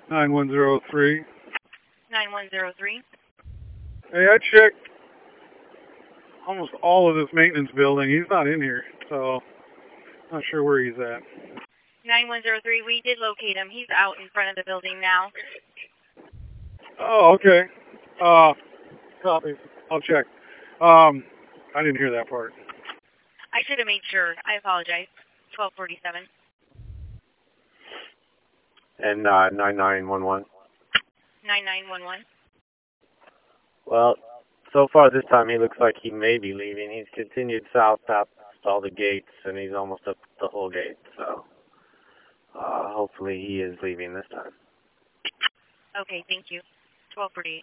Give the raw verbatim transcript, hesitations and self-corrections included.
nine one zero three. nine one zero three. Hey, I checked almost all of this maintenance building. He's not in here, so not sure where he's at. nine one zero three, we did locate him. He's out in front of the building now. Oh, okay. Uh, copy. I'll check. Um, I didn't hear that part. I should have made sure. I apologize. twelve forty-seven. And uh, nine nine one one. nine nine one one. Well, so far this time he looks like he may be leaving. He's continued south past all the gates, and he's almost up the whole gate. So uh, hopefully he is leaving this time. Okay, thank you. twelve forty-eight.